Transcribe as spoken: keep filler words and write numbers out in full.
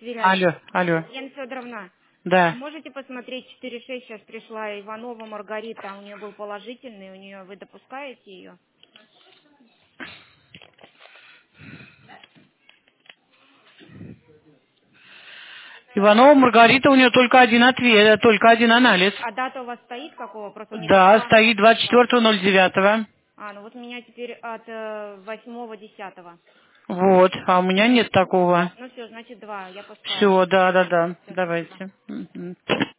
Сверяю. Алло, алло. Яна Федоровна, Да. можете посмотреть четыре шесть, сейчас пришла Иванова Маргарита, у нее был положительный, у нее вы допускаете ее? Иванова Маргарита, у нее только один ответ, только один анализ. А дата у вас стоит какого? Просто мне Да, пришла... стоит двадцать четвёртого ноль девятого. А, ну вот у меня теперь от э, восьмого десятого. Вот, а у меня нет такого. Ну все, значит два, я поставила. Все, да, да, да. Все, спасибо. Давайте. Мгм.